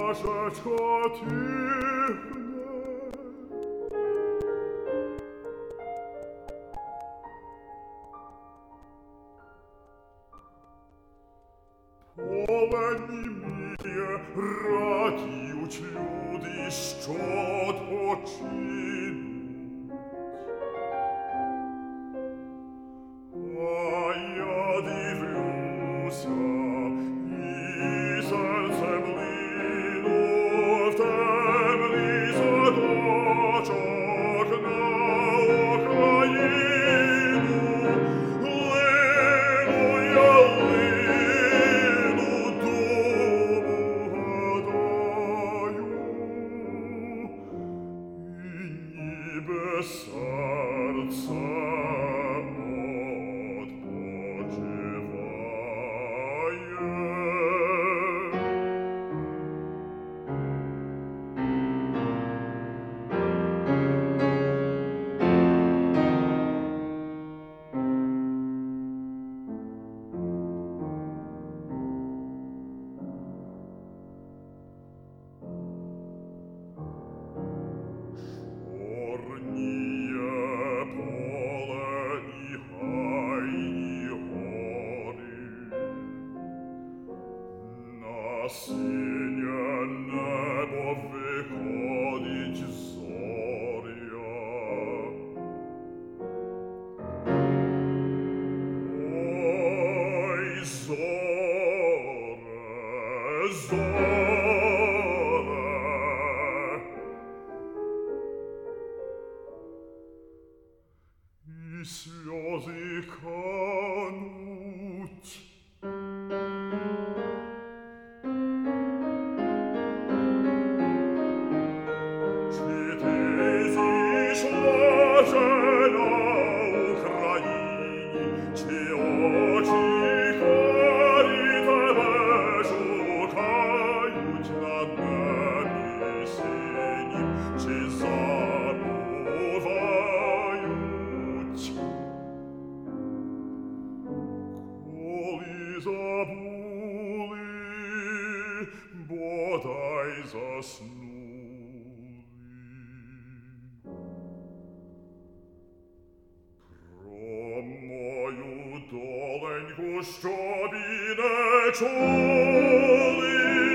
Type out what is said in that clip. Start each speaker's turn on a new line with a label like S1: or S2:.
S1: пташечко тихне, поле німіє, радіють люди, що відпочинуть. А я дивлюся, і серцем лину в темний садочок на Україну. Лину я лину, думу гадаю, і ніби серце синє небо виходить зоря. Ой, зоре, зоре, і сльози кануть. Забули, бодай заснули. Про мою доленьку, щоб і не чули.